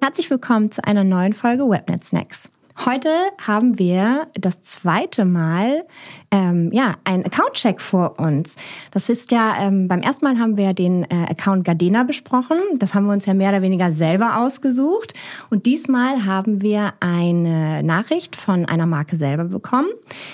Herzlich willkommen zu einer neuen Folge Webnet Snacks. Heute haben wir das zweite Mal einen Account-Check vor uns. Das ist ja, beim ersten Mal haben wir den Account Gardena besprochen. Das haben wir uns ja mehr oder weniger selber ausgesucht. Und diesmal haben wir eine Nachricht von einer Marke selber bekommen.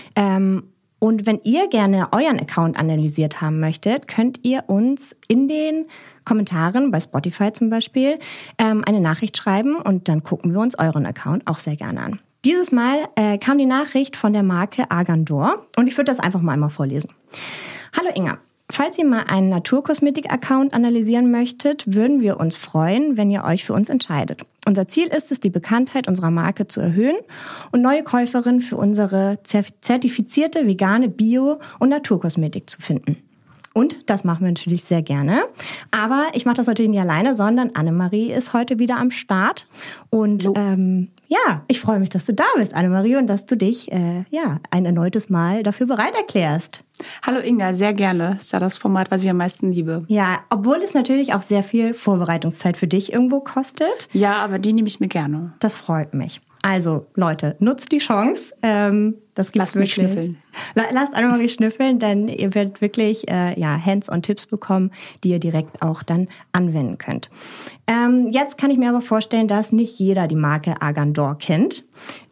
Und wenn ihr gerne euren Account analysiert haben möchtet, könnt ihr uns in den Kommentaren, bei Spotify zum Beispiel, eine Nachricht schreiben und dann gucken wir uns euren Account auch sehr gerne an. Dieses Mal kam die Nachricht von der Marke Argandor und ich würde das einfach mal einmal vorlesen. Hallo Inga, falls ihr mal einen Naturkosmetik-Account analysieren möchtet, würden wir uns freuen, wenn ihr euch für uns entscheidet. Unser Ziel ist es, die Bekanntheit unserer Marke zu erhöhen und neue Käuferinnen für unsere zertifizierte vegane Bio- und Naturkosmetik zu finden. Und das machen wir natürlich sehr gerne. Aber ich mache das natürlich nicht alleine, sondern Annemarie ist heute wieder am Start. Und ich freue mich, dass du da bist, Annemarie, und dass du dich ein erneutes Mal dafür bereit erklärst. Hallo Inga, sehr gerne. Das ist ja das Format, was ich am meisten liebe. Ja, obwohl es natürlich auch sehr viel Vorbereitungszeit für dich irgendwo kostet. Ja, aber die nehme ich mir gerne. Das freut mich. Also Leute, nutzt die Chance. Lasst mich schnüffeln. Lasst Annemarie schnüffeln, denn ihr werdet wirklich Hands-on-Tipps bekommen, die ihr direkt auch dann anwenden könnt. Jetzt kann ich mir aber vorstellen, dass nicht jeder die Marke Argandor kennt.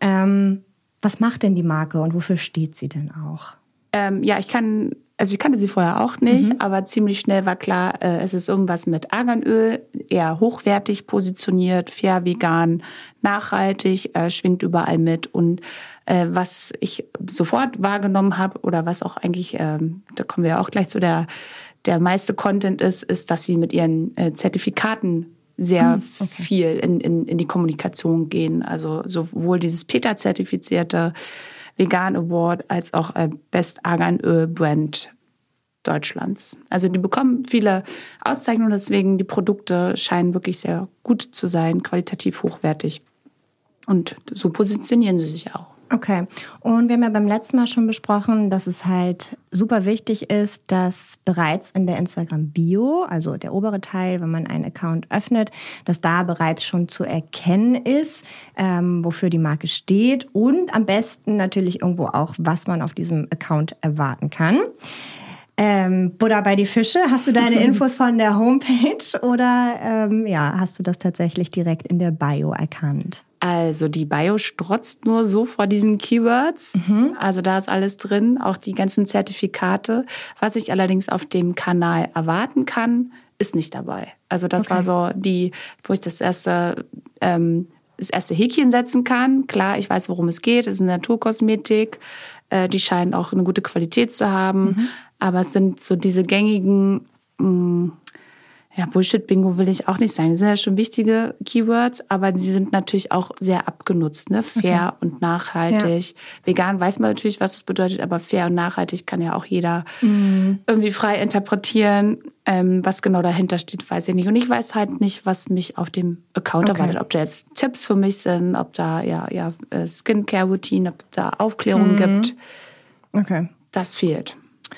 Was macht denn die Marke und wofür steht sie denn auch? Ich kannte sie vorher auch nicht, aber ziemlich schnell war klar, es ist irgendwas mit Arganöl, eher hochwertig positioniert, fair, vegan, nachhaltig, schwingt überall mit. Und was ich sofort wahrgenommen habe oder was auch eigentlich, da kommen wir ja auch gleich zu, der meiste Content ist, dass sie mit ihren Zertifikaten sehr viel in die Kommunikation gehen. Also sowohl dieses PETA-zertifizierte Vegan Award als auch Best Arganöl Brand Deutschlands. Also die bekommen viele Auszeichnungen, deswegen die Produkte scheinen wirklich sehr gut zu sein, qualitativ hochwertig. Und so positionieren sie sich auch. Okay. Und wir haben ja beim letzten Mal schon besprochen, dass es halt super wichtig ist, dass bereits in der Instagram-Bio, also der obere Teil, wenn man einen Account öffnet, dass da bereits schon zu erkennen ist, wofür die Marke steht und am besten natürlich irgendwo auch, was man auf diesem Account erwarten kann. Buddha bei die Fische, hast du deine Infos von der Homepage oder hast du das tatsächlich direkt in der Bio erkannt? Also die Bio strotzt nur so vor diesen Keywords. Also da ist alles drin, auch die ganzen Zertifikate. Was ich allerdings auf dem Kanal erwarten kann, ist nicht dabei. Also das war so wo ich das erste Häkchen setzen kann. Klar, ich weiß, worum es geht. Es ist eine Naturkosmetik. Die scheinen auch eine gute Qualität zu haben. Aber es sind so diese gängigen Bullshit-Bingo will ich auch nicht sagen. Das sind ja schon wichtige Keywords, aber die sind natürlich auch sehr abgenutzt, ne? Fair und nachhaltig. Ja. Vegan weiß man natürlich, was das bedeutet, aber fair und nachhaltig kann ja auch jeder irgendwie frei interpretieren. Was genau dahinter steht, weiß ich nicht. Und ich weiß halt nicht, was mich auf dem Account erwartet. Ob da jetzt Tipps für mich sind, ob da Skincare-Routine, ob da Aufklärung gibt. Okay. Das fehlt.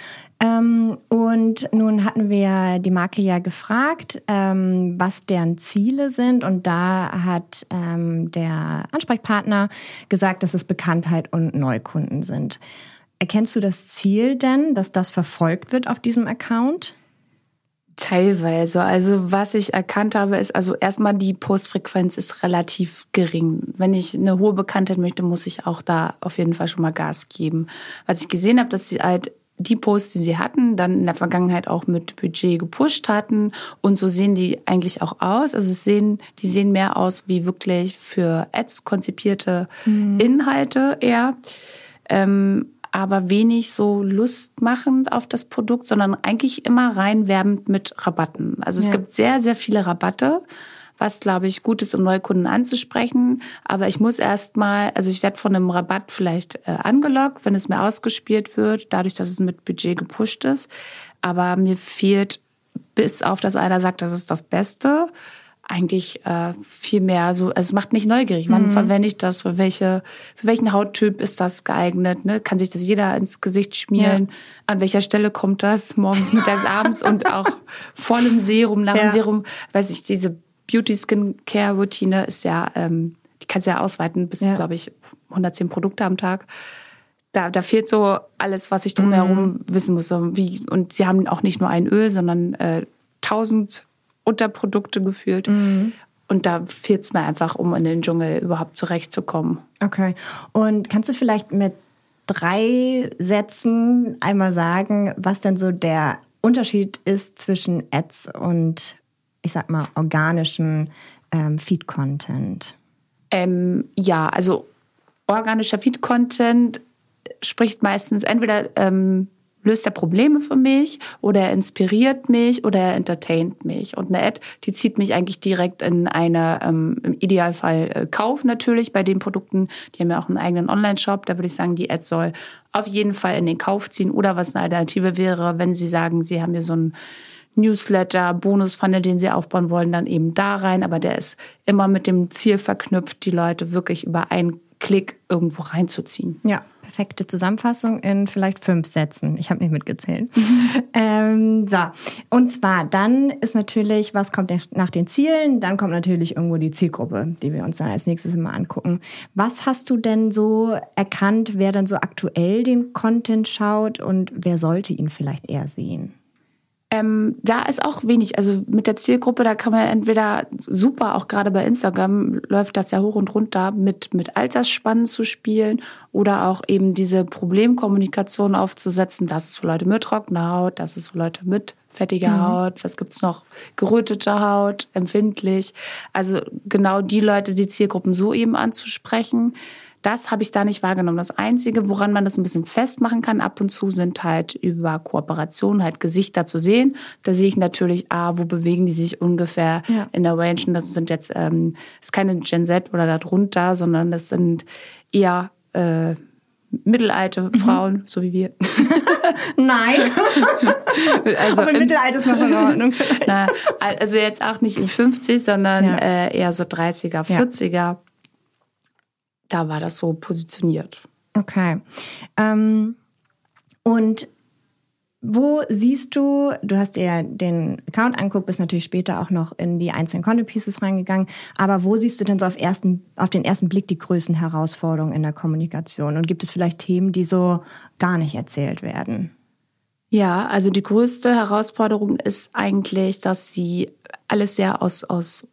Und nun hatten wir die Marke ja gefragt, was deren Ziele sind. Und da hat der Ansprechpartner gesagt, dass es Bekanntheit und Neukunden sind. Erkennst du das Ziel denn, dass das verfolgt wird auf diesem Account? Teilweise. Also was ich erkannt habe, ist also erstmal die Postfrequenz ist relativ gering. Wenn ich eine hohe Bekanntheit möchte, muss ich auch da auf jeden Fall schon mal Gas geben. Was ich gesehen habe, dass sie halt die Posts, die sie hatten, dann in der Vergangenheit auch mit Budget gepusht hatten. Und so sehen die eigentlich auch aus. Also die sehen mehr aus wie wirklich für Ads konzipierte Inhalte eher. Aber wenig so lustmachend auf das Produkt, sondern eigentlich immer rein werbend mit Rabatten. Also es gibt sehr, sehr viele Rabatte, was, glaube ich, gut ist, um Neukunden anzusprechen. Aber ich muss ich werde von einem Rabatt vielleicht angelockt, wenn es mir ausgespielt wird, dadurch, dass es mit Budget gepusht ist. Aber mir fehlt, bis auf das einer sagt, das ist das Beste, eigentlich viel mehr so, also es macht mich neugierig. Wann verwende ich das? Für welchen Hauttyp ist das geeignet? Ne? Kann sich das jeder ins Gesicht schmieren? Ja. An welcher Stelle kommt das? Morgens, mittags, abends und auch vor dem Serum, nach dem Serum. Weiß ich, diese Beauty-Skin-Care-Routine ist ja, die kannst du ja ausweiten bis, glaube ich, 110 Produkte am Tag. Da fehlt so alles, was ich drumherum wissen muss. Und sie haben auch nicht nur ein Öl, sondern 1000 Unterprodukte gefühlt. Und da fehlt es mir einfach, um in den Dschungel überhaupt zurechtzukommen. Okay. Und kannst du vielleicht mit 3 Sätzen einmal sagen, was denn so der Unterschied ist zwischen Ads und, ich sag mal, organischen Feed-Content? Ja, also organischer Feed-Content spricht meistens entweder löst er Probleme für mich oder er inspiriert mich oder er entertaint mich. Und eine Ad, die zieht mich eigentlich direkt in eine, im Idealfall Kauf natürlich bei den Produkten. Die haben ja auch einen eigenen Online-Shop. Da würde ich sagen, die Ad soll auf jeden Fall in den Kauf ziehen. Oder was eine Alternative wäre, wenn Sie sagen, Sie haben hier so einen Newsletter, Bonus-Funnel, den Sie aufbauen wollen, dann eben da rein. Aber der ist immer mit dem Ziel verknüpft, die Leute wirklich über einen Klick irgendwo reinzuziehen. Ja, perfekte Zusammenfassung in vielleicht 5 Sätzen. Ich habe nicht mitgezählt. So, und zwar dann ist natürlich, was kommt nach den Zielen? Dann kommt natürlich irgendwo die Zielgruppe, die wir uns dann als nächstes immer angucken. Was hast du denn so erkannt, wer dann so aktuell den Content schaut und wer sollte ihn vielleicht eher sehen? Da ist auch wenig, also mit der Zielgruppe, da kann man entweder super, auch gerade bei Instagram läuft das ja hoch und runter, mit Altersspannen zu spielen oder auch eben diese Problemkommunikation aufzusetzen. Das ist für Leute mit trockener Haut, das ist für Leute mit fettiger Haut, was gibt's noch? Gerötete Haut, empfindlich. Also genau die Leute, die Zielgruppen so eben anzusprechen. Das habe ich da nicht wahrgenommen. Das Einzige, woran man das ein bisschen festmachen kann, ab und zu sind halt über Kooperationen halt Gesichter zu sehen. Da sehe ich natürlich, wo bewegen die sich ungefähr in der Range. Und das sind jetzt, ist keine Gen Z oder darunter, sondern das sind eher mittelalte Frauen, so wie wir. Nein. Also aber Mittelalter ist noch in Ordnung vielleicht. Na, also jetzt auch nicht in 50, sondern eher so 30er, 40er. Da war das so positioniert. Okay. Und wo siehst du hast dir den Account angeguckt, bist natürlich später auch noch in die einzelnen Content Pieces reingegangen, aber wo siehst du denn so auf den ersten Blick die größten Herausforderungen in der Kommunikation? Und gibt es vielleicht Themen, die so gar nicht erzählt werden? Ja, also die größte Herausforderung ist eigentlich, dass sie alles sehr aus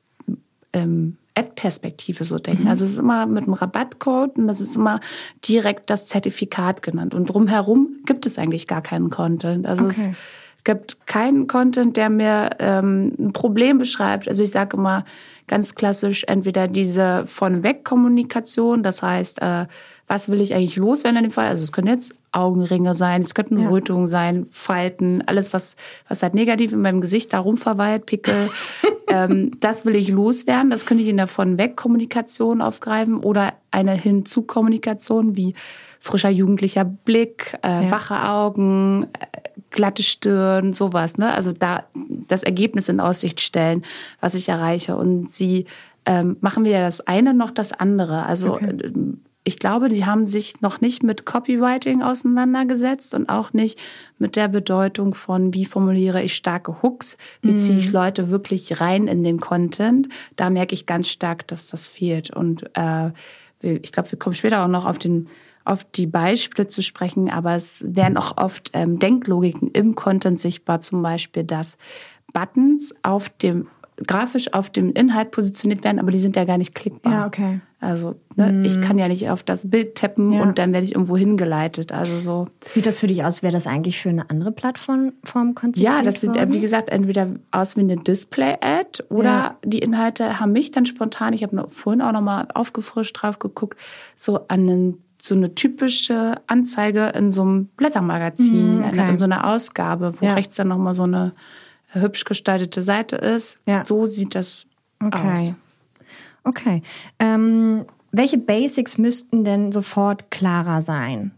Ad-Perspektive so denken. Also es ist immer mit einem Rabattcode und das ist immer direkt das Zertifikat genannt. Und drumherum gibt es eigentlich gar keinen Content. Also es gibt keinen Content, der mir ein Problem beschreibt. Also ich sage immer ganz klassisch entweder diese Von-Weg-Kommunikation, das heißt, was will ich eigentlich loswerden in dem Fall? Also es können jetzt Augenringe sein, es könnten Rötungen sein, Falten, alles, was halt negativ in meinem Gesicht da rumverweilt, Pickel. Das will ich loswerden. Das könnte ich in der Von-Weg-Kommunikation aufgreifen oder eine Hin-zu-Kommunikation wie frischer jugendlicher Blick, wache Augen, glatte Stirn, sowas. Ne? Also da das Ergebnis in Aussicht stellen, was ich erreiche. Und sie machen weder das eine noch das andere. Also ich glaube, die haben sich noch nicht mit Copywriting auseinandergesetzt und auch nicht mit der Bedeutung von, wie formuliere ich starke Hooks, wie ziehe ich Leute wirklich rein in den Content. Da merke ich ganz stark, dass das fehlt. Und ich glaube, wir kommen später auch noch auf die Beispiele zu sprechen, aber es werden auch oft Denklogiken im Content sichtbar, zum Beispiel, dass Buttons grafisch auf dem Inhalt positioniert werden, aber die sind ja gar nicht klickbar. Ja, okay. Also ich kann ja nicht auf das Bild tappen und dann werde ich irgendwo hingeleitet. Also so. Sieht das für dich aus, wäre das eigentlich für eine andere Plattform konzipiert Ja, das sieht, wie gesagt, entweder aus wie eine Display-Ad oder die Inhalte haben mich dann spontan, ich habe vorhin auch nochmal aufgefrischt drauf geguckt, so an so eine typische Anzeige in so einem Blättermagazin, in so einer Ausgabe, wo rechts dann nochmal so eine hübsch gestaltete Seite ist. Ja. So sieht das aus. Okay. Welche Basics müssten denn sofort klarer sein?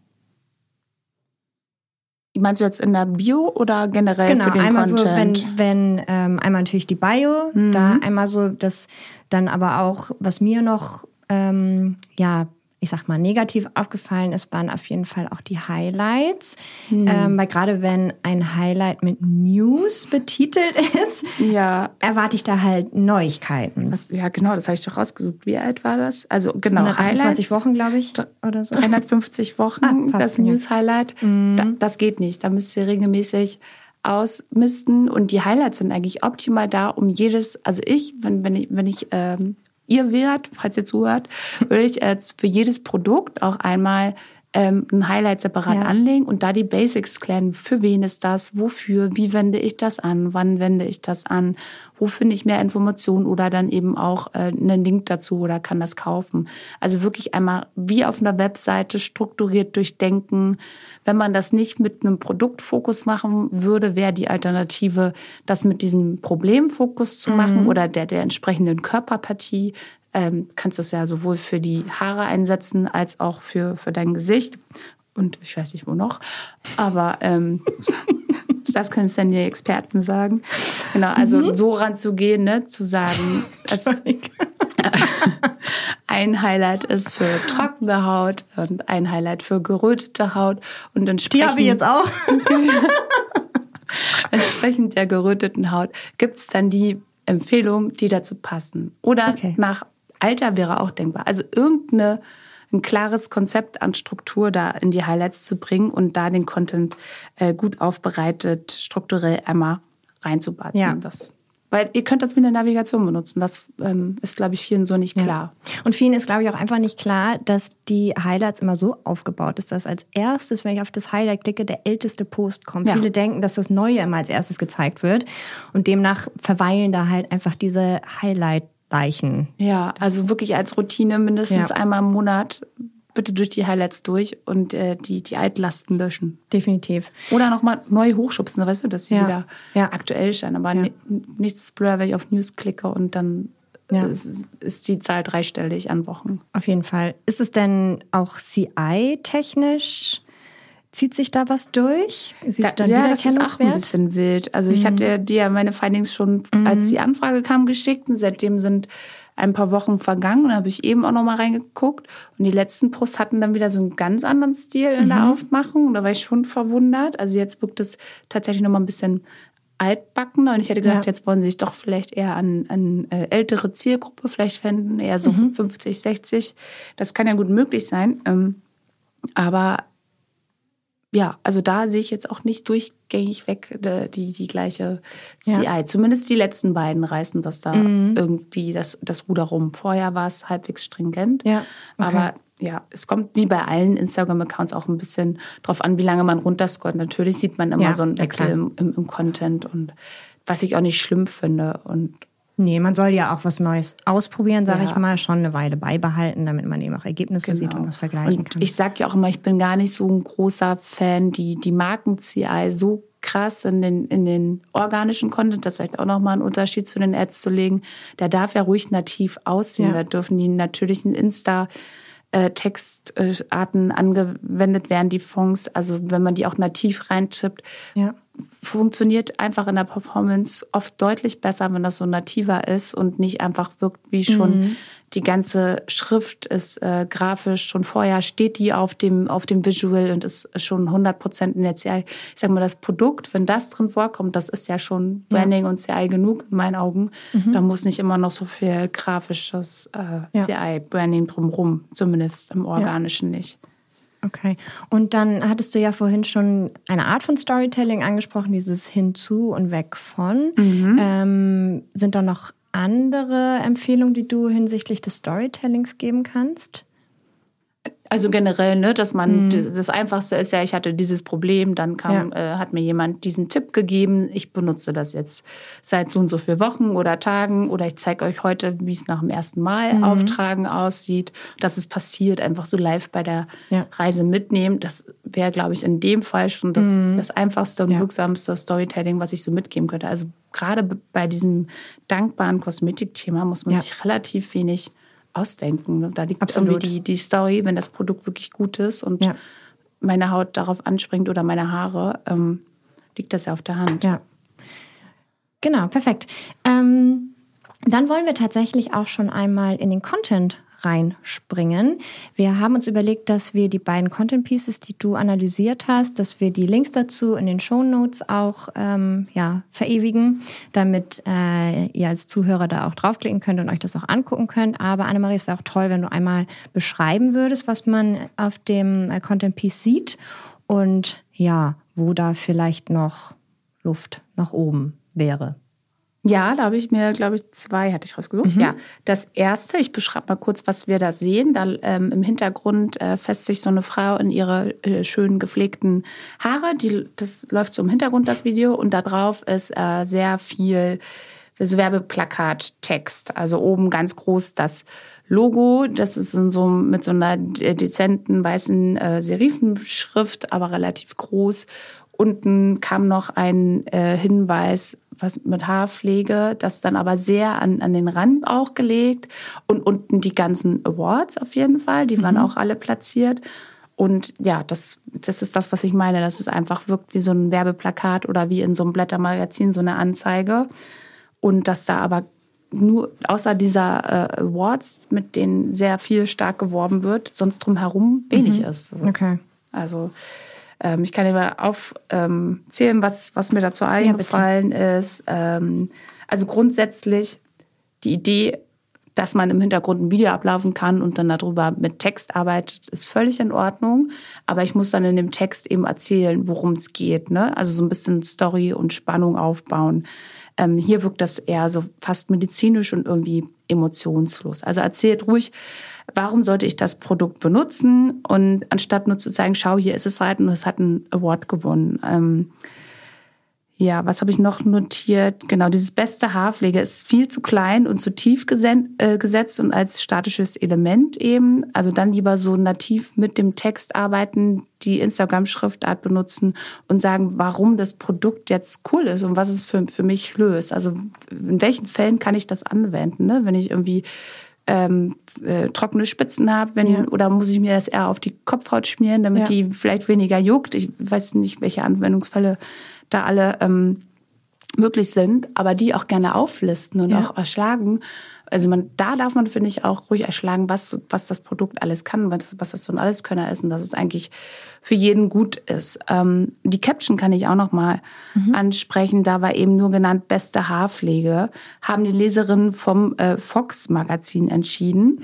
Meinst du jetzt in der Bio oder generell für den einmal Content? So, wenn einmal natürlich die Bio, da einmal so das, dann aber auch, was mir noch, ich sag mal, negativ aufgefallen ist, waren auf jeden Fall auch die Highlights. Weil gerade wenn ein Highlight mit News betitelt ist, erwarte ich da halt Neuigkeiten. Ja, genau, das habe ich doch rausgesucht. Wie alt war das? Also genau, 128 Wochen, glaube ich, oder so. 350 Wochen, das News-Highlight. Das geht nicht. Da müsst ihr regelmäßig ausmisten. Und die Highlights sind eigentlich optimal da, um jedes, also wenn ich ihr wärt, falls ihr zuhört, würde ich für jedes Produkt auch einmal ein Highlight separat anlegen und da die Basics klären. Für wen ist das? Wofür? Wie wende ich das an? Wann wende ich das an? Wo finde ich mehr Informationen oder dann eben auch einen Link dazu oder kann das kaufen? Also wirklich einmal wie auf einer Webseite strukturiert durchdenken. Wenn man das nicht mit einem Produktfokus machen würde, wäre die Alternative, das mit diesem Problemfokus zu machen oder der entsprechenden Körperpartie. Kannst das ja sowohl für die Haare einsetzen als auch für dein Gesicht und ich weiß nicht wo noch, aber das können es dann die Experten sagen. Genau, also so ranzugehen, ne, zu sagen, ein Highlight ist für trockene Haut und ein Highlight für gerötete Haut und entsprechend. Die habe ich jetzt auch. Entsprechend der geröteten Haut gibt es dann die Empfehlungen, die dazu passen. Oder nach Alter wäre auch denkbar. Also ein klares Konzept an Struktur da in die Highlights zu bringen und da den Content gut aufbereitet, strukturell einmal reinzubatzen. Ja. Weil ihr könnt das wie eine Navigation benutzen. Das ist, glaube ich, vielen so nicht klar. Und vielen ist, glaube ich, auch einfach nicht klar, dass die Highlights immer so aufgebaut ist, dass als erstes, wenn ich auf das Highlight klicke, der älteste Post kommt. Viele denken, dass das Neue immer als erstes gezeigt wird. Und demnach verweilen da halt einfach diese Highlight-Leichen. Ja, also wirklich als Routine mindestens einmal im Monat bitte durch die Highlights durch und die Altlasten löschen. Definitiv. Oder nochmal neu hochschubsen, weißt du, dass sie wieder aktuell scheinen. Aber nichts ist blöd, wenn ich auf News klicke und dann ist die Zahl dreistellig an Wochen. Auf jeden Fall. Ist es denn auch CI-technisch? Zieht sich da was durch? Siehst du dann das ist auch ein bisschen wild. Also ich hatte dir ja meine Findings schon, als die Anfrage kam, geschickt. Und seitdem sind ein paar Wochen vergangen. Da habe ich eben auch noch mal reingeguckt. Und die letzten Posts hatten dann wieder so einen ganz anderen Stil in der Aufmachung. Und da war ich schon verwundert. Also jetzt wirkt es tatsächlich noch mal ein bisschen altbackener. Und ich hätte gedacht, jetzt wollen sie sich doch vielleicht eher an ältere Zielgruppe vielleicht wenden. Eher so 50, 60. Das kann ja gut möglich sein. Aber ja, also da sehe ich jetzt auch nicht durchgängig weg die gleiche CI. Ja. Zumindest die letzten beiden reißen das da irgendwie das Ruder rum. Vorher war es halbwegs stringent. Ja, okay. Aber ja, es kommt wie bei allen Instagram-Accounts auch ein bisschen drauf an, wie lange man runterscrollt. Natürlich sieht man immer so einen Wechsel im Content und was ich auch nicht schlimm finde. Und nee, man soll ja auch was Neues ausprobieren, sage ich mal, schon eine Weile beibehalten, damit man eben auch Ergebnisse sieht und was vergleichen kann. Ich sage ja auch immer, ich bin gar nicht so ein großer Fan, die Marken-CI so krass in den organischen Content, das ist vielleicht auch nochmal ein Unterschied zu den Ads zu legen, der darf ja ruhig nativ aussehen. Da dürfen die natürlichen Textarten angewendet werden, die Fonts, also wenn man die auch nativ reintippt, funktioniert einfach in der Performance oft deutlich besser, wenn das so nativer ist und nicht einfach wirkt wie schon die ganze Schrift ist grafisch schon vorher, steht die auf dem Visual und ist schon 100% in der CI. Ich sag mal, das Produkt, wenn das drin vorkommt, das ist ja schon Branding und CI genug in meinen Augen. Da muss nicht immer noch so viel grafisches CI-Branding drumherum, zumindest im Organischen nicht. Okay. Und dann hattest du ja vorhin schon eine Art von Storytelling angesprochen, dieses Hinzu und Weg von. Sind da noch andere Empfehlungen, die du hinsichtlich des Storytellings geben kannst? Also generell, ne, dass man, das Einfachste ist ja, ich hatte dieses Problem, dann hat mir jemand diesen Tipp gegeben, ich benutze das jetzt seit so und so vielen Wochen oder Tagen oder ich zeige euch heute, wie es nach dem ersten Mal auftragen aussieht, dass es passiert, einfach so live bei der Reise mitnehmen. Das wäre, glaube ich, in dem Fall schon das einfachste und wirksamste Storytelling, was ich so mitgeben könnte. Also gerade bei diesem dankbaren Kosmetikthema muss man sich relativ wenig ausdenken. Da liegt irgendwie die Story, wenn das Produkt wirklich gut ist und meine Haut darauf anspringt oder meine Haare, liegt das ja auf der Hand. Ja, genau, perfekt. Dann wollen wir tatsächlich auch schon einmal in den Content reinspringen. Wir haben uns überlegt, dass wir die beiden Content Pieces, die du analysiert hast, dass wir die Links dazu in den Shownotes auch verewigen, damit ihr als Zuhörer da auch draufklicken könnt und euch das auch angucken könnt. Aber Annemarie, es wäre auch toll, wenn du einmal beschreiben würdest, was man auf dem Content Piece sieht und ja, wo da vielleicht noch Luft nach oben wäre. Ja, da habe ich mir, glaube ich, 2 hatte ich rausgesucht. Ja, das erste, ich beschreibe mal kurz, was wir da sehen. Da im Hintergrund fässt sich so eine Frau in ihre schön gepflegten Haare. Das läuft so im Hintergrund, das Video. Und da drauf ist sehr viel so Werbeplakat-Text. Also oben ganz groß das Logo. Das ist mit so einer dezenten weißen Serifenschrift, aber relativ groß. Unten kam noch ein Hinweis, was mit Haarpflege, das dann aber sehr an den Rand auch gelegt. Und unten die ganzen Awards auf jeden Fall, die waren auch alle platziert. Und ja, das ist das, was ich meine. Das ist einfach wirkt wie so ein Werbeplakat oder wie in so einem Blättermagazin so eine Anzeige. Und dass da aber nur außer dieser Awards, mit denen sehr viel stark geworben wird, sonst drumherum wenig ist. So. Okay. Also ich kann dir mal aufzählen, was mir dazu eingefallen ist. Also grundsätzlich die Idee, dass man im Hintergrund ein Video ablaufen kann und dann darüber mit Text arbeitet, ist völlig in Ordnung. Aber ich muss dann in dem Text eben erzählen, worum es geht. Ne? Also so ein bisschen Story und Spannung aufbauen. Hier wirkt das eher so fast medizinisch und irgendwie emotionslos. Also erzählt ruhig, warum sollte ich das Produkt benutzen? Und anstatt nur zu sagen, schau, hier ist es halt und es hat einen Award gewonnen. Ja, was habe ich noch notiert? Genau, dieses beste Haarpflege ist viel zu klein und zu tief gesetzt und als statisches Element eben. Also dann lieber so nativ mit dem Text arbeiten, die Instagram-Schriftart benutzen und sagen, warum das Produkt jetzt cool ist und was es für mich löst. Also in welchen Fällen kann ich das anwenden, ne? Wenn ich irgendwie trockene Spitzen habe, oder muss ich mir das eher auf die Kopfhaut schmieren, damit die vielleicht weniger juckt. Ich weiß nicht, welche Anwendungsfälle da alle möglich sind, aber die auch gerne auflisten und auch erschlagen. Also da darf man, finde ich, auch ruhig erschlagen, was das Produkt alles kann, was das so ein Alleskönner ist und dass es eigentlich für jeden gut ist. Die Caption kann ich auch noch mal ansprechen. Da war eben nur genannt, beste Haarpflege. Haben die Leserinnen vom Fox-Magazin entschieden.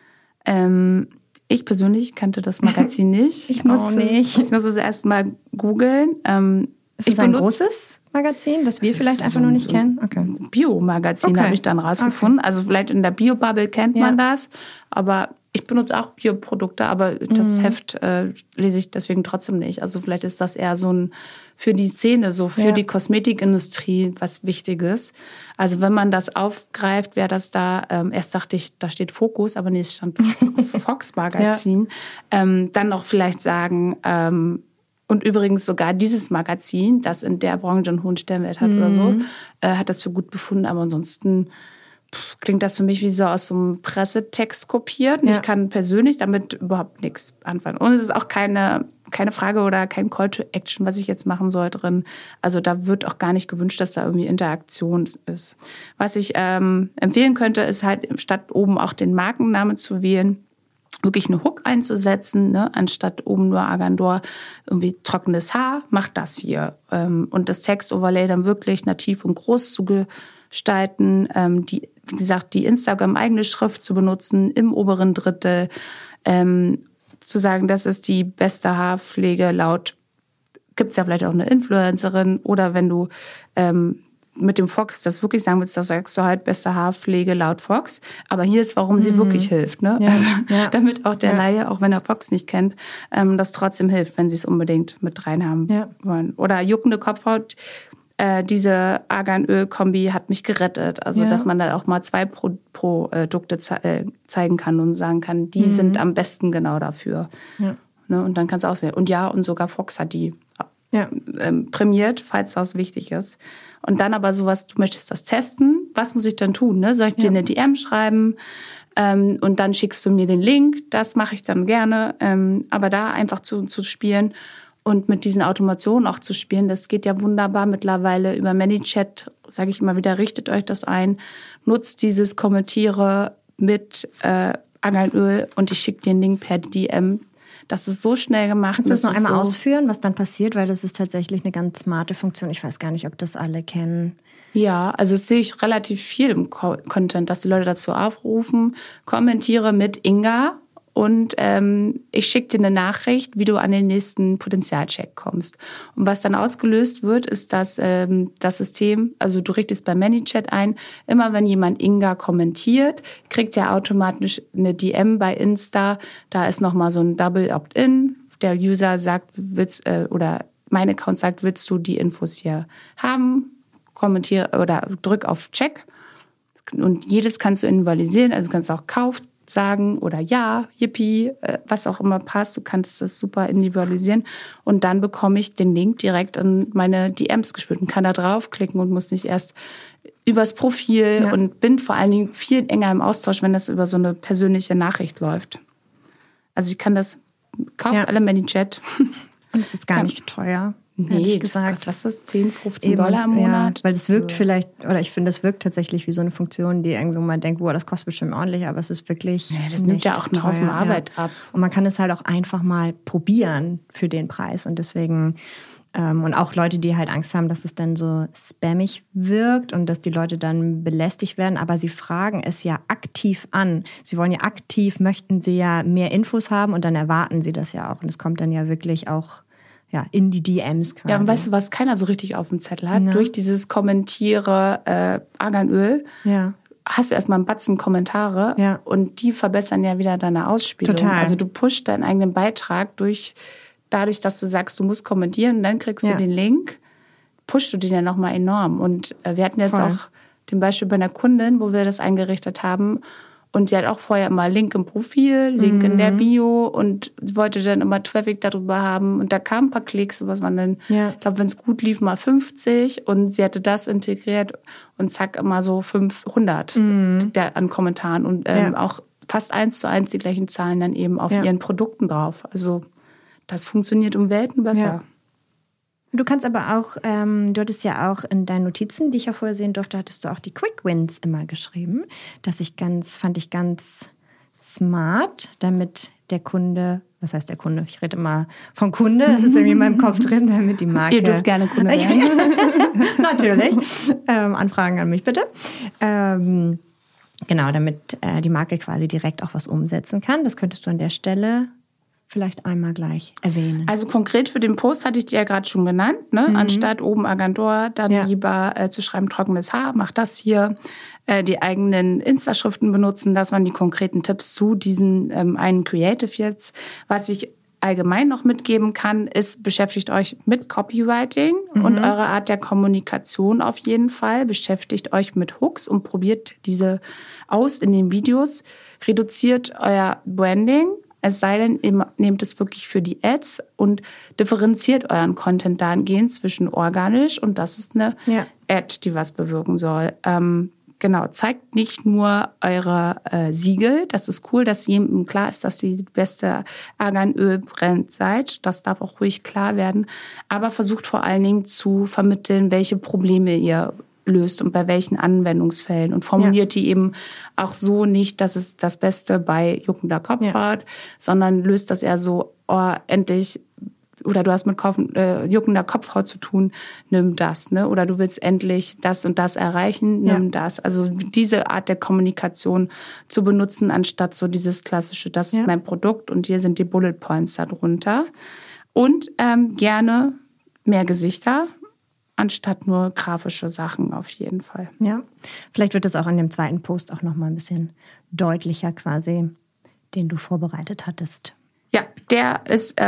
Ich persönlich kannte das Magazin nicht. Ich muss es erst mal googeln. Ist es ein großes Magazin, das wir vielleicht einfach noch nicht kennen? Okay. Bio-Magazin habe ich dann rausgefunden. Okay. Also vielleicht in der Bio-Bubble kennt man das, aber ich benutze auch Bioprodukte, aber das Heft lese ich deswegen trotzdem nicht. Also vielleicht ist das eher so ein für die Szene, so für die Kosmetikindustrie was Wichtiges. Also wenn man das aufgreift, wäre das da, erst dachte ich, da steht Fokus, aber nee, es stand Fox-Magazin. Dann noch vielleicht sagen, und übrigens sogar dieses Magazin, das in der Branche einen hohen Stellenwert hat oder so, hat das für gut befunden. Aber ansonsten klingt das für mich wie so aus so einem Pressetext kopiert. Ich kann persönlich damit überhaupt nichts anfangen. Und es ist auch keine Frage oder kein Call to Action, was ich jetzt machen soll drin. Also da wird auch gar nicht gewünscht, dass da irgendwie Interaktion ist. Was ich empfehlen könnte, ist halt statt oben auch den Markennamen zu wählen, wirklich eine Hook einzusetzen, ne? Anstatt oben nur Argan-D'Or irgendwie trockenes Haar, macht das hier. Und das Text-Overlay dann wirklich nativ und groß zu gestalten, wie gesagt, die Instagram-eigene Schrift zu benutzen, im oberen Drittel, zu sagen, das ist die beste Haarpflege laut, gibt's ja vielleicht auch eine Influencerin, oder wenn du mit dem Fox das wirklich sagen willst, das sagst du halt beste Haarpflege laut Fox. Aber hier ist, warum sie wirklich hilft. Ne? Also, damit auch der Laie, auch wenn er Fox nicht kennt, das trotzdem hilft, wenn sie es unbedingt mit reinhaben wollen. Oder juckende Kopfhaut. Diese Arganöl-Kombi hat mich gerettet. Also, dass man da auch mal 2 Produkte zeigen kann und sagen kann, die sind am besten genau dafür. Ja. Ne? Und dann kannst du auch sehen. Und sogar Fox hat die prämiert, falls das wichtig ist. Und dann aber sowas, du möchtest das testen, was muss ich dann tun? Ne? Soll ich dir eine DM schreiben und dann schickst du mir den Link? Das mache ich dann gerne. Aber da einfach zu spielen und mit diesen Automationen auch zu spielen, das geht ja wunderbar mittlerweile über ManyChat, sage ich immer wieder, richtet euch das ein, nutzt dieses Kommentiere mit Arganöl und ich schicke dir einen Link per DM. Das ist so schnell gemacht. Kannst du das noch einmal ausführen, was dann passiert? Weil das ist tatsächlich eine ganz smarte Funktion. Ich weiß gar nicht, ob das alle kennen. Ja, also das sehe ich relativ viel im Content, dass die Leute dazu aufrufen, kommentiere mit Inga und ich schicke dir eine Nachricht, wie du an den nächsten Potenzialcheck kommst. Und was dann ausgelöst wird, ist, dass das System, also du richtest bei ManyChat ein, immer wenn jemand Inga kommentiert, kriegt er automatisch eine DM bei Insta. Da ist nochmal so ein Double Opt-in. Der User sagt, oder mein Account sagt, willst du die Infos hier haben? Kommentiere oder drück auf Check. Und jedes kannst du individualisieren, also du kannst auch Kauf sagen oder ja, Yippie, was auch immer passt. Du kannst das super individualisieren. Und dann bekomme ich den Link direkt in meine DMs gespielt und kann da draufklicken und muss nicht erst übers Profil und bin vor allen Dingen viel enger im Austausch, wenn das über so eine persönliche Nachricht läuft. Also ich kann das, kauft alle ManyChat. Und es ist gar nicht teuer. Nee, was ist das? 10, 15 Dollar im Monat? Ja, weil es wirkt vielleicht, oder ich finde, es wirkt tatsächlich wie so eine Funktion, die irgendwo man denkt, wow, das kostet bestimmt ordentlich, aber es ist wirklich das nimmt ja auch einen Haufen Arbeit ab. Und man kann es halt auch einfach mal probieren für den Preis. Und deswegen, und auch Leute, die halt Angst haben, dass es dann so spammig wirkt und dass die Leute dann belästigt werden, aber sie fragen es ja aktiv an. Sie wollen ja aktiv, möchten sie ja mehr Infos haben und dann erwarten sie das ja auch. Und es kommt dann ja wirklich auch in die DMs quasi. Ja, und weißt du, was keiner so richtig auf dem Zettel hat? Ja. Durch dieses Kommentiere Arganöl hast du erstmal einen Batzen Kommentare und die verbessern ja wieder deine Ausspielung. Total. Also du pushst deinen eigenen Beitrag dadurch, dass du sagst, du musst kommentieren und dann kriegst du den Link, pushst du den ja nochmal enorm. Und wir hatten jetzt auch den Beispiel bei einer Kundin, wo wir das eingerichtet haben. Und sie hat auch vorher immer Link im Profil, Link in der Bio und wollte dann immer Traffic darüber haben. Und da kamen ein paar Klicks, was waren dann, ich glaube, wenn es gut lief, mal 50. Und sie hatte das integriert und zack, immer so 500 an Kommentaren. Und auch fast 1:1 die gleichen Zahlen dann eben auf ihren Produkten drauf. Also das funktioniert um Welten besser. Ja. Du kannst aber auch, du hattest ja auch in deinen Notizen, die ich ja vorher sehen durfte, hattest du auch die Quick Wins immer geschrieben. Fand ich ganz smart, damit der Kunde, was heißt der Kunde? Ich rede immer vom Kunde, das ist irgendwie in meinem Kopf drin, damit die Marke... Ihr dürft gerne Kunde werden. Natürlich. Anfragen an mich bitte. Genau, damit die Marke quasi direkt auch was umsetzen kann. Das könntest du an der Stelle vielleicht einmal gleich erwähnen. Also konkret für den Post hatte ich dir ja gerade schon genannt. Ne? Anstatt oben Argandor, dann lieber zu schreiben trockenes Haar, mach das hier. Die eigenen Insta-Schriften benutzen. Das waren die konkreten Tipps zu diesem einen Creative jetzt. Was ich allgemein noch mitgeben kann, ist, beschäftigt euch mit Copywriting und eurer Art der Kommunikation auf jeden Fall. Beschäftigt euch mit Hooks und probiert diese aus in den Videos. Reduziert euer Branding. Es sei denn, ihr nehmt es wirklich für die Ads und differenziert euren Content dahingehend zwischen organisch und das ist eine Ad, die was bewirken soll. Genau, zeigt nicht nur eure Siegel. Das ist cool, dass jedem klar ist, dass ihr die beste Arganöl-Brand seid. Das darf auch ruhig klar werden. Aber versucht vor allen Dingen zu vermitteln, welche Probleme ihr löst und bei welchen Anwendungsfällen und formuliert die eben auch so nicht, dass es das Beste bei juckender Kopfhaut, sondern löst das eher so, endlich, oder du hast mit juckender Kopfhaut zu tun, nimm das, ne? Oder du willst endlich das und das erreichen, nimm das. Also diese Art der Kommunikation zu benutzen, anstatt so dieses klassische, das ist mein Produkt und hier sind die Bullet Points darunter. Und gerne mehr Gesichter, anstatt nur grafische Sachen auf jeden Fall. Ja, vielleicht wird es auch in dem zweiten Post auch noch mal ein bisschen deutlicher quasi, den du vorbereitet hattest. Ja, da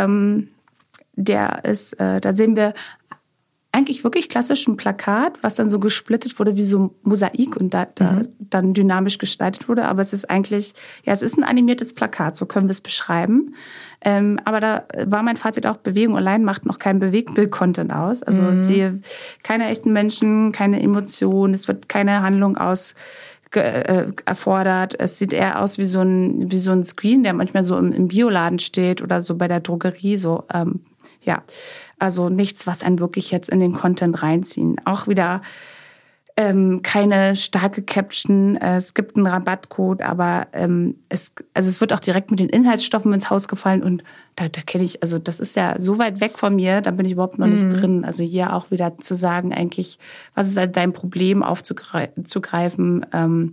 sehen wir eigentlich wirklich klassisch ein Plakat, was dann so gesplittet wurde wie so ein Mosaik und da dann dynamisch gestaltet wurde. Aber es ist eigentlich, es ist ein animiertes Plakat, so können wir es beschreiben. Aber da war mein Fazit auch, Bewegung allein macht noch kein Bewegtbild-Content aus. Also ich sehe keine echten Menschen, keine Emotionen, es wird keine Handlung erfordert. Es sieht eher aus wie so ein Screen, der manchmal so im Bioladen steht oder so bei der Drogerie. So, also nichts, was einen wirklich jetzt in den Content reinziehen. Auch wieder keine starke Caption, es gibt einen Rabattcode, aber es wird auch direkt mit den Inhaltsstoffen ins Haus gefallen und da kenne ich, also das ist ja so weit weg von mir, da bin ich überhaupt noch nicht drin. Also hier auch wieder zu sagen, eigentlich, was ist halt dein Problem aufzugreifen.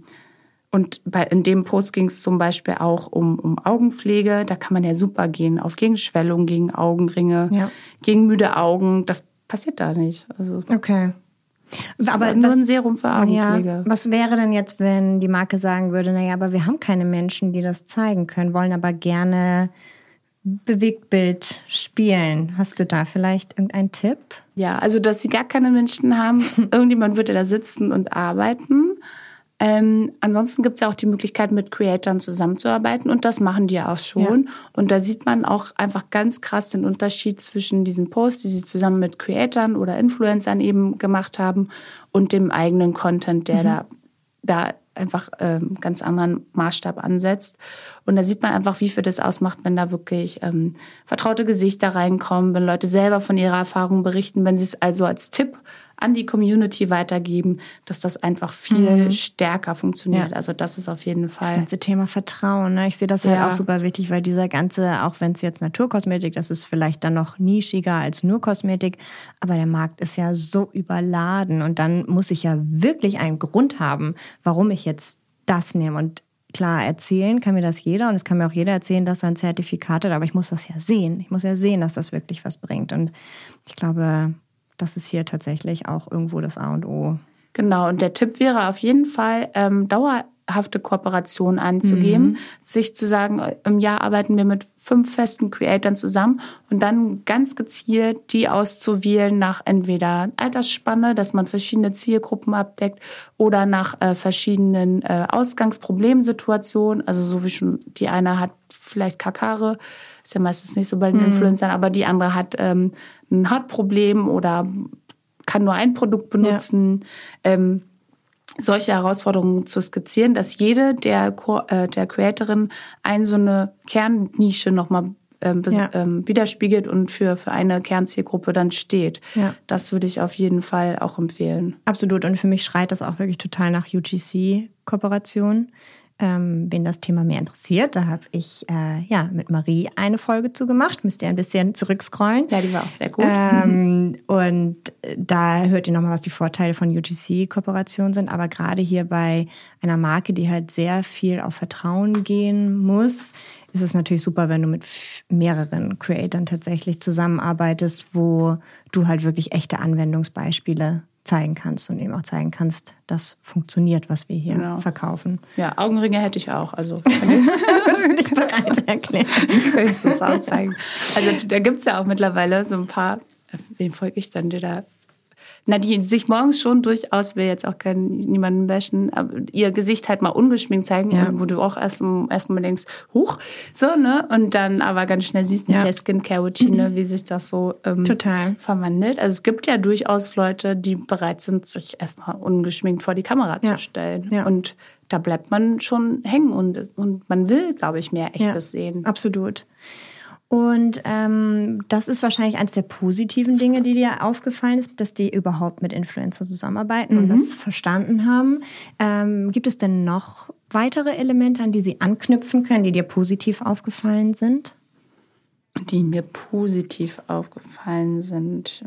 Und in dem Post ging es zum Beispiel auch um Augenpflege. Da kann man ja super gehen, gegen Schwellung, gegen Augenringe, gegen müde Augen. Das passiert da nicht. Also okay. Aber nur ein Serum für Augenpflege. Ja, was wäre denn jetzt, wenn die Marke sagen würde, naja, aber wir haben keine Menschen, die das zeigen können, wollen aber gerne Bewegtbild spielen. Hast du da vielleicht irgendeinen Tipp? Ja, also dass sie gar keine Menschen haben. Irgendjemand würde da sitzen und arbeiten. Ansonsten gibt es ja auch die Möglichkeit, mit Creatoren zusammenzuarbeiten und das machen die ja auch schon. Ja. Und da sieht man auch einfach ganz krass den Unterschied zwischen diesen Posts, die sie zusammen mit Creatoren oder Influencern eben gemacht haben und dem eigenen Content, der da einfach ganz anderen Maßstab ansetzt. Und da sieht man einfach, wie viel das ausmacht, wenn da wirklich vertraute Gesichter reinkommen, wenn Leute selber von ihrer Erfahrung berichten, wenn sie es also als Tipp an die Community weitergeben, dass das einfach viel stärker funktioniert. Ja. Also das ist auf jeden Fall... Das ganze Thema Vertrauen, ne? Ich sehe das halt auch super wichtig, weil dieser ganze, auch wenn es jetzt Naturkosmetik, das ist vielleicht dann noch nischiger als nur Kosmetik, aber der Markt ist ja so überladen und dann muss ich ja wirklich einen Grund haben, warum ich jetzt das nehme. Und klar, erzählen kann mir das jeder und es kann mir auch jeder erzählen, dass er ein Zertifikat hat, aber ich muss das ja sehen. Ich muss ja sehen, dass das wirklich was bringt. Und ich glaube... Das ist hier tatsächlich auch irgendwo das A und O. Genau, und der Tipp wäre auf jeden Fall, dauerhafte Kooperationen anzugeben, sich zu sagen, im Jahr arbeiten wir mit 5 festen Creatoren zusammen und dann ganz gezielt die auszuwählen nach entweder Altersspanne, dass man verschiedene Zielgruppen abdeckt oder nach verschiedenen Ausgangsproblemsituationen, also so wie schon die eine hat vielleicht Kakare, ist ja meistens nicht so bei den Influencern, aber die andere hat ein Hautproblem oder kann nur ein Produkt benutzen. Ja. Solche Herausforderungen zu skizzieren, dass jede der Creatorin so eine Kernnische nochmal widerspiegelt und für eine Kernzielgruppe dann steht. Ja. Das würde ich auf jeden Fall auch empfehlen. Absolut. Und für mich schreit das auch wirklich total nach UGC-Kooperation. Wen das Thema mehr interessiert, da habe ich mit Marie eine Folge zu gemacht. Müsst ihr ein bisschen zurückscrollen. Ja, die war auch sehr gut. Und da hört ihr nochmal, was die Vorteile von UGC-Kooperation sind. Aber gerade hier bei einer Marke, die halt sehr viel auf Vertrauen gehen muss, ist es natürlich super, wenn du mit mehreren Creatoren tatsächlich zusammenarbeitest, wo du halt wirklich echte Anwendungsbeispiele zeigen kannst und eben auch zeigen kannst, das funktioniert, was wir hier verkaufen. Ja, Augenringe hätte ich auch. Also kann ich bereit erklären. Kann ich es uns auch zeigen. Also da gibt es ja auch mittlerweile so ein paar, wem folge ich dann, die sich morgens schon durchaus, will jetzt auch niemanden bashen, aber ihr Gesicht halt mal ungeschminkt zeigen, wo du auch erstmal denkst, huch, so, ne? Und dann aber ganz schnell siehst mit der Skincare-Routine, wie sich das so total verwandelt. Also es gibt ja durchaus Leute, die bereit sind, sich erstmal ungeschminkt vor die Kamera zu stellen. Ja. Und da bleibt man schon hängen und man will, glaube ich, mehr Echtes sehen. Absolut. Und das ist wahrscheinlich eines der positiven Dinge, die dir aufgefallen ist, dass die überhaupt mit Influencer zusammenarbeiten und das verstanden haben. Gibt es denn noch weitere Elemente, an die sie anknüpfen können, die dir positiv aufgefallen sind? Die mir positiv aufgefallen sind.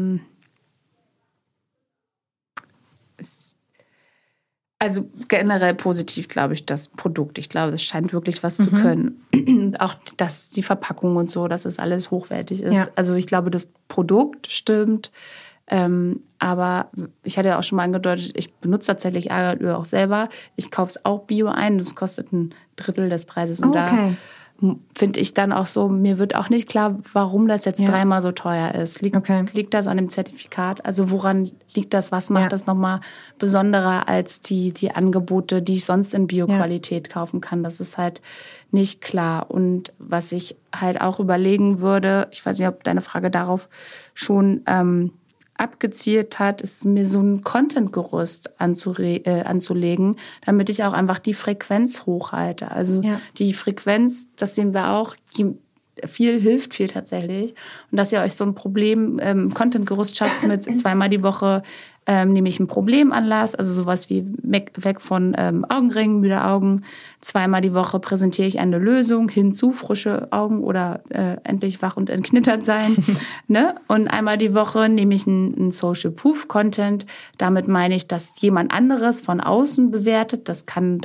Also generell positiv, glaube ich, das Produkt. Ich glaube, das scheint wirklich was zu können. Auch dass die Verpackung und so, dass es alles hochwertig ist. Ja. Also ich glaube, das Produkt stimmt. Aber ich hatte ja auch schon mal angedeutet, ich benutze tatsächlich Arganöl auch selber. Ich kaufe es auch Bio ein. Das kostet 1/3 des Preises. Und da finde ich dann auch so, mir wird auch nicht klar, warum das jetzt 3-mal so teuer ist. Liegt das an dem Zertifikat? Also woran liegt das? Was macht das nochmal besonderer als die Angebote, die ich sonst in Bioqualität kaufen kann? Das ist halt nicht klar. Und was ich halt auch überlegen würde, ich weiß nicht, ob deine Frage darauf schon abgezielt hat, ist mir so ein Content-Gerüst anzulegen, damit ich auch einfach die Frequenz hochhalte. Also die Frequenz, das sehen wir auch, hilft viel tatsächlich. Und dass ihr euch so ein Content-Gerüst schafft mit 2-mal die Woche nehme ich einen Problemanlass, also sowas wie weg von Augenringen, müde Augen. 2-mal die Woche präsentiere ich eine Lösung, hinzu frische Augen oder endlich wach und entknittert sein. Ne? Und 1-mal die Woche nehme ich einen Social Proof Content. Damit meine ich, dass jemand anderes von außen bewertet. Das kann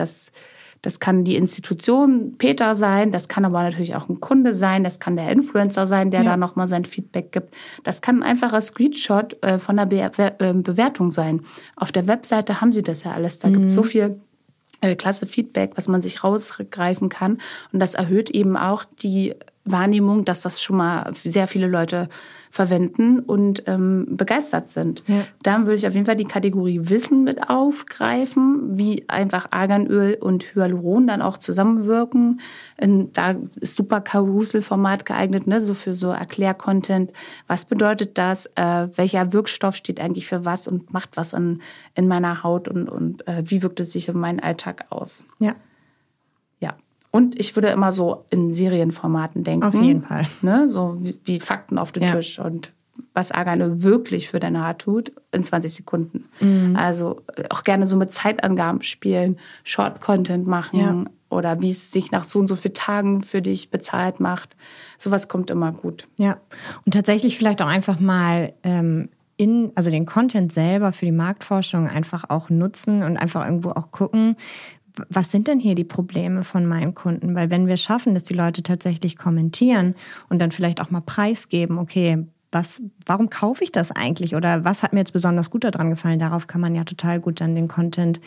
die Institution Peter sein, das kann aber natürlich auch ein Kunde sein, das kann der Influencer sein, der da nochmal sein Feedback gibt. Das kann ein einfacher Screenshot von der Bewertung sein. Auf der Webseite haben sie das ja alles. Da gibt es so viel klasse Feedback, was man sich rausgreifen kann. Und das erhöht eben auch die Wahrnehmung, dass das schon mal sehr viele Leute verwenden und begeistert sind. Ja. Dann würde ich auf jeden Fall die Kategorie Wissen mit aufgreifen, wie einfach Arganöl und Hyaluron dann auch zusammenwirken. Da ist super Karussel-Format geeignet, ne? So für so Erklär-Content. Was bedeutet das? Welcher Wirkstoff steht eigentlich für was und macht was in meiner Haut und wie wirkt es sich in meinen Alltag aus? Ja. Ja. Und ich würde immer so in Serienformaten denken. Auf jeden Fall. Ne? So wie Fakten auf den Tisch und was Arganöl wirklich für deine Haut tut in 20 Sekunden. Mhm. Also auch gerne so mit Zeitangaben spielen, Short-Content machen oder wie es sich nach so und so vielen Tagen für dich bezahlt macht. Sowas kommt immer gut. Ja, und tatsächlich vielleicht auch einfach mal also den Content selber für die Marktforschung einfach auch nutzen und einfach irgendwo auch gucken, was sind denn hier die Probleme von meinen Kunden? Weil wenn wir schaffen, dass die Leute tatsächlich kommentieren und dann vielleicht auch mal preisgeben, okay, warum kaufe ich das eigentlich? Oder was hat mir jetzt besonders gut daran gefallen? Darauf kann man ja total gut dann den Content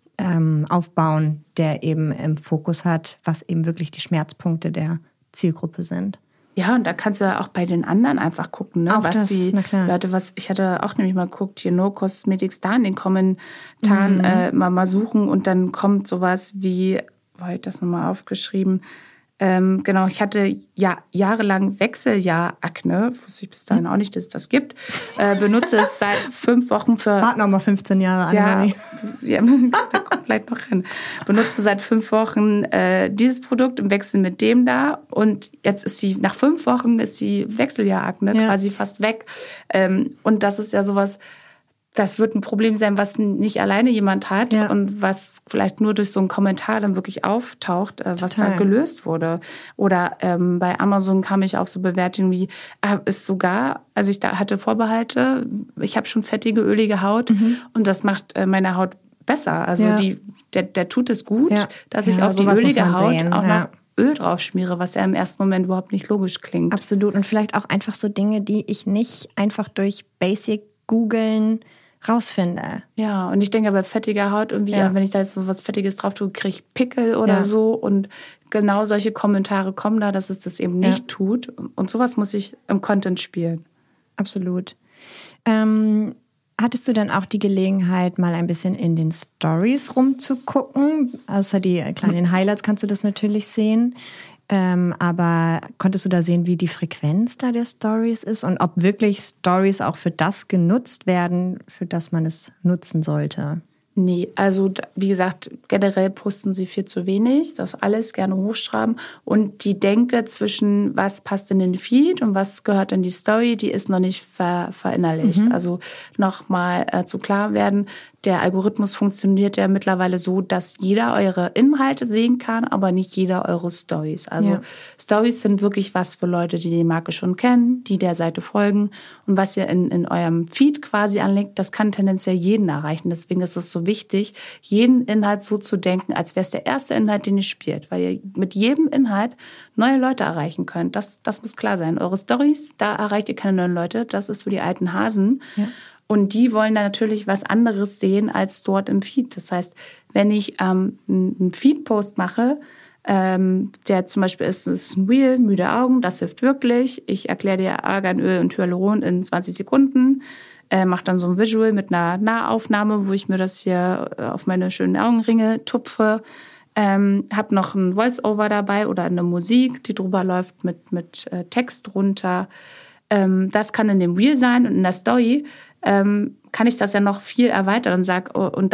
aufbauen, der eben im Fokus hat, was eben wirklich die Schmerzpunkte der Zielgruppe sind. Ja, und da kannst du ja auch bei den anderen einfach gucken, ne? Auch was das, die Leute, ich hatte auch nämlich mal geguckt, hier No Cosmetics, da in den Kommentaren mal suchen und dann kommt sowas wie, wo habe ich das nochmal aufgeschrieben? Genau, ich hatte jahrelang Wechseljahr-Akne, wusste ich bis dahin auch nicht, dass es das gibt. Benutze es seit 5 Wochen für... Warte noch mal 15 Jahre an. Ja, da kommt vielleicht noch hin. Benutze seit 5 Wochen dieses Produkt im Wechsel mit dem da und jetzt nach 5 Wochen ist die Wechseljahr-Akne quasi fast weg. Und das ist ja sowas... Das wird ein Problem sein, was nicht alleine jemand hat und was vielleicht nur durch so einen Kommentar dann wirklich auftaucht, was da gelöst wurde. Oder bei Amazon kam ich auf so Bewertungen wie, ist sogar, also ich hatte Vorbehalte, ich habe schon fettige, ölige Haut und das macht meine Haut besser. Also der tut es gut, dass ich auf die ölige Haut auch noch Öl drauf schmiere, was ja im ersten Moment überhaupt nicht logisch klingt. Absolut. Und vielleicht auch einfach so Dinge, die ich nicht einfach durch Basic googeln rausfinde. Ja, und ich denke bei fettiger Haut irgendwie, wenn ich da jetzt so was Fettiges drauf tue, kriege ich Pickel oder so. Und genau solche Kommentare kommen da, dass es das eben nicht tut. Und sowas muss ich im Content spielen. Absolut. Hattest du dann auch die Gelegenheit, mal ein bisschen in den Stories rumzugucken? Außer die kleinen Highlights kannst du das natürlich sehen. Aber konntest du da sehen, wie die Frequenz da der Stories ist und ob wirklich Stories auch für das genutzt werden, für das man es nutzen sollte? Nee, also wie gesagt, generell posten sie viel zu wenig, das alles gerne hochschreiben. Und die Denke zwischen, was passt in den Feed und was gehört in die Story, die ist noch nicht verinnerlicht. Also nochmal zu klar werden, der Algorithmus funktioniert ja mittlerweile so, dass jeder eure Inhalte sehen kann, aber nicht jeder eure Stories. Also Stories sind wirklich was für Leute, die Marke schon kennen, die der Seite folgen. Und was ihr in eurem Feed quasi anlegt, das kann tendenziell jeden erreichen. Deswegen ist es so wichtig, jeden Inhalt so zu denken, als wäre es der erste Inhalt, den ihr spielt. Weil ihr mit jedem Inhalt neue Leute erreichen könnt. Das muss klar sein. Eure Stories, da erreicht ihr keine neuen Leute. Das ist für die alten Hasen. Ja. Und die wollen dann natürlich was anderes sehen als dort im Feed. Das heißt, wenn ich einen Feed-Post mache, der zum Beispiel ist ein Reel, müde Augen, das hilft wirklich. Ich erkläre dir Arganöl und Hyaluron in 20 Sekunden. Mache dann so ein Visual mit einer Nahaufnahme, wo ich mir das hier auf meine schönen Augenringe tupfe. Habe noch ein Voice-Over dabei oder eine Musik, die drüber läuft mit Text drunter. Das kann in dem Reel sein und in der Story kann ich das ja noch viel erweitern und sage,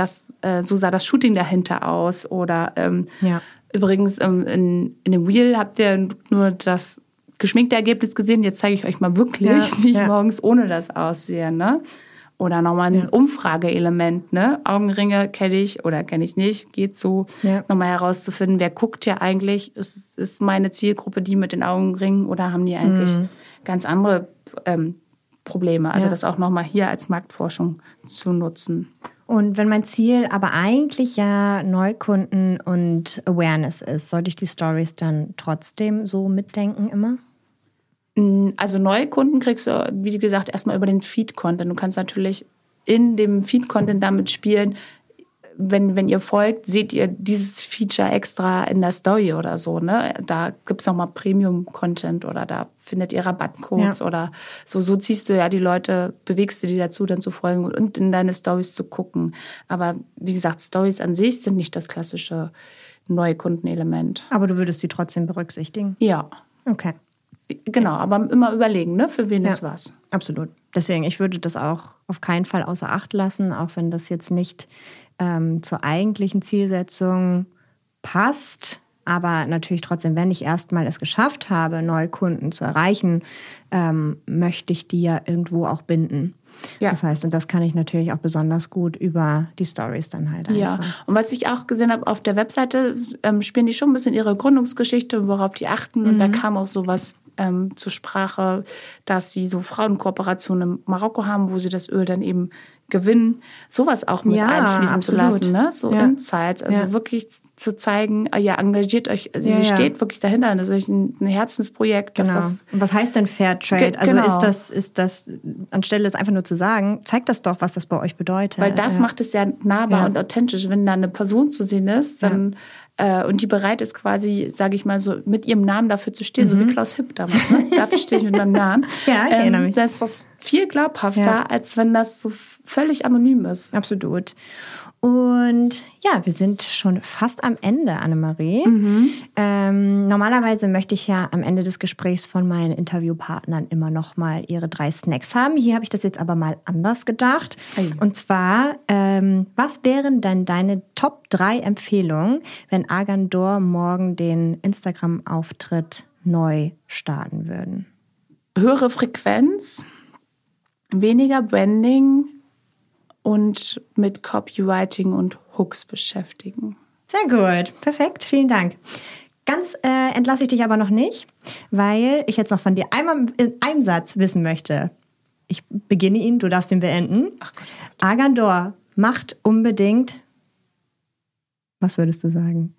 so sah das Shooting dahinter aus. Oder übrigens in dem Reel habt ihr nur das geschminkte Ergebnis gesehen. Jetzt zeige ich euch mal wirklich, wie ich morgens ohne das aussehe. Ne? Oder nochmal ein Umfrageelement, ne? Augenringe kenne ich oder kenne ich nicht, geht so. Ja. Nochmal herauszufinden, wer guckt ja eigentlich, ist meine Zielgruppe die mit den Augenringen oder haben die eigentlich ganz andere Probleme? Also das auch nochmal hier als Marktforschung zu nutzen. Und wenn mein Ziel aber eigentlich ja Neukunden und Awareness ist, sollte ich die Stories dann trotzdem so mitdenken immer? Also neue Kunden kriegst du, wie gesagt, erstmal über den Feed-Content. Du kannst natürlich in dem Feed-Content damit spielen, wenn ihr folgt, seht ihr dieses Feature extra in der Story oder so. Ne? Da gibt es nochmal Premium-Content oder da findet ihr Rabattcodes oder so. So ziehst du ja die Leute, bewegst du die dazu, dann zu folgen und in deine Stories zu gucken. Aber wie gesagt, Stories an sich sind nicht das klassische neue Kundenelement. Aber du würdest sie trotzdem berücksichtigen? Ja. Okay. Genau, aber immer überlegen, ne, für wen ist was. Absolut. Deswegen, ich würde das auch auf keinen Fall außer Acht lassen, auch wenn das jetzt nicht zur eigentlichen Zielsetzung passt. Aber natürlich trotzdem, wenn ich erstmal es geschafft habe, neue Kunden zu erreichen, möchte ich die ja irgendwo auch binden. Ja. Das heißt, und das kann ich natürlich auch besonders gut über die Stories dann halt einfach. Ja, und was ich auch gesehen habe auf der Webseite, spielen die schon ein bisschen ihre Gründungsgeschichte, worauf die achten. Und da kam auch sowas zur Sprache, dass sie so Frauenkooperationen in Marokko haben, wo sie das Öl dann eben gewinnen. Sowas auch mit einfließen zu lassen, ne? So Insights, also wirklich zu zeigen, ja, engagiert euch, also sie steht wirklich dahinter, das ist ein Herzensprojekt. Genau. Das und was heißt denn Fairtrade? Also ist das, anstelle es einfach nur zu sagen, zeigt das doch, was das bei euch bedeutet. Weil das macht es ja nahbar und authentisch. Wenn da eine Person zu sehen ist, dann und die bereit ist quasi, sage ich mal, so mit ihrem Namen dafür zu stehen, so wie Klaus Hipp damals. Ne? Dafür stehe ich mit meinem Namen. Ja, ich erinnere mich. Das ist das viel glaubhafter, als wenn das so völlig anonym ist. Absolut. Und ja, wir sind schon fast am Ende, Annemarie. Normalerweise möchte ich ja am Ende des Gesprächs von meinen Interviewpartnern immer noch mal ihre 3 Snacks haben. Hier habe ich das jetzt aber mal anders gedacht. Und zwar, was wären denn deine Top 3 Empfehlungen, wenn Argan d'Or morgen den Instagram-Auftritt neu starten würden? Höhere Frequenz, weniger Branding und mit Copywriting und Hooks beschäftigen. Sehr gut, perfekt, vielen Dank. Ganz entlasse ich dich aber noch nicht, weil ich jetzt noch von dir einmal in einem Satz wissen möchte. Ich beginne ihn, du darfst ihn beenden. Ach Gott. Argan d'Or macht unbedingt, was würdest du sagen?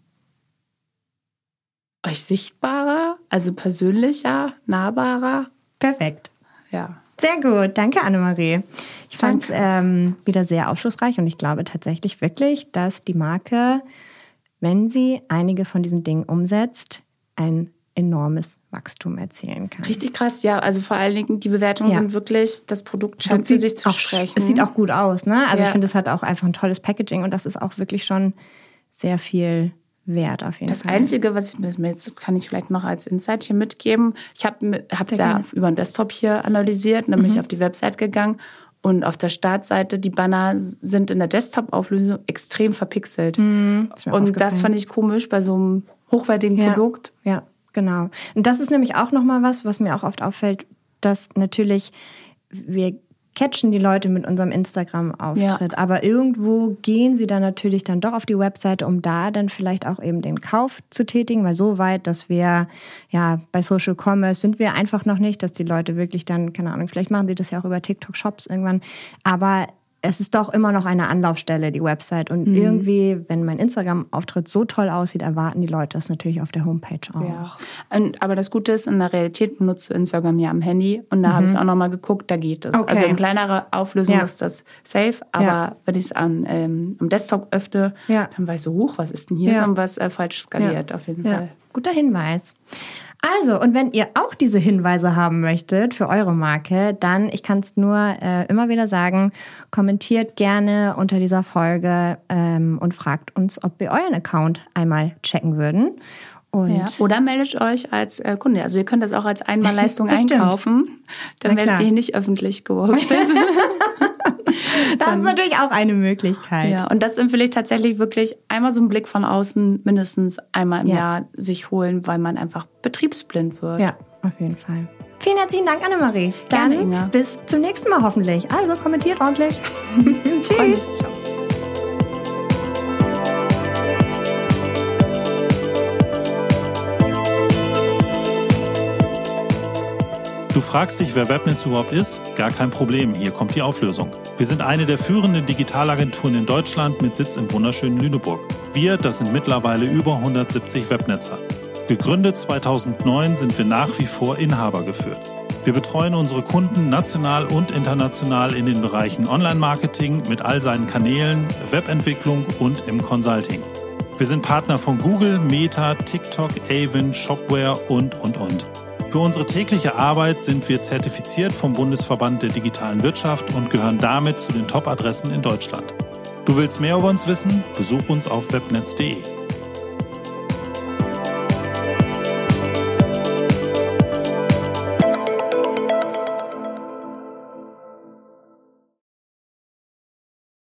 Euch sichtbarer, also persönlicher, nahbarer. Perfekt. Ja. Sehr gut, danke Annemarie. Ich fand es wieder sehr aufschlussreich und ich glaube tatsächlich wirklich, dass die Marke, wenn sie einige von diesen Dingen umsetzt, ein enormes Wachstum erzielen kann. Richtig krass, ja. Also vor allen Dingen, die Bewertungen sind wirklich, das Produkt scheint für sich zu sprechen. Es sieht auch gut aus, ne? Also ich finde, es hat auch einfach ein tolles Packaging und das ist auch wirklich schon sehr viel wert auf jeden Fall. Das Einzige, was ich mir jetzt kann ich vielleicht noch als Insight hier mitgeben. Ich habe es ja über den Desktop hier analysiert, nämlich auf die Website gegangen und auf der Startseite die Banner sind in der Desktop-Auflösung extrem verpixelt. Und das fand ich komisch bei so einem hochwertigen Produkt. Ja, genau. Und das ist nämlich auch nochmal was mir auch oft auffällt, dass natürlich wir catchen die Leute mit unserem Instagram-Auftritt. Aber irgendwo gehen sie dann natürlich dann doch auf die Webseite, um da dann vielleicht auch eben den Kauf zu tätigen, weil so weit, dass wir bei Social Commerce sind wir einfach noch nicht, dass die Leute wirklich dann, keine Ahnung, vielleicht machen sie das ja auch über TikTok-Shops irgendwann, aber es ist doch immer noch eine Anlaufstelle, die Website. Und irgendwie, wenn mein Instagram-Auftritt so toll aussieht, erwarten die Leute das natürlich auf der Homepage auch. Ja. Aber das Gute ist, in der Realität benutzt du Instagram ja am Handy. Und da habe ich es auch nochmal geguckt, da geht es. Okay. Also in kleinerer Auflösung ist das safe. Aber wenn ich es am Desktop öffne, dann weiß ich so, was ist denn hier? So was falsch skaliert auf jeden Fall. Guter Hinweis. Also, und wenn ihr auch diese Hinweise haben möchtet für eure Marke, dann, ich kann es nur immer wieder sagen, kommentiert gerne unter dieser Folge und fragt uns, ob wir euren Account einmal checken würden. Und Oder meldet euch als Kunde. Also ihr könnt das auch als Einmalleistung einkaufen. Dann werdet ihr hier nicht öffentlich gepostet. Das ist natürlich auch eine Möglichkeit. Ja, und das empfehle ich tatsächlich wirklich einmal so einen Blick von außen mindestens einmal im Jahr sich holen, weil man einfach betriebsblind wird. Ja, auf jeden Fall. Vielen herzlichen Dank, Annemarie. Dann Gerne, Inga. bis zum nächsten Mal hoffentlich. Also kommentiert ordentlich. Tschüss. Du fragst dich, wer Webnetz überhaupt ist? Gar kein Problem, hier kommt die Auflösung. Wir sind eine der führenden Digitalagenturen in Deutschland mit Sitz im wunderschönen Lüneburg. Wir, das sind mittlerweile über 170 Webnetzer. Gegründet 2009 sind wir nach wie vor Inhaber geführt. Wir betreuen unsere Kunden national und international in den Bereichen Online-Marketing mit all seinen Kanälen, Webentwicklung und im Consulting. Wir sind Partner von Google, Meta, TikTok, Avon, Shopware und. Für unsere tägliche Arbeit sind wir zertifiziert vom Bundesverband der digitalen Wirtschaft und gehören damit zu den Top-Adressen in Deutschland. Du willst mehr über uns wissen? Besuch uns auf webnetz.de.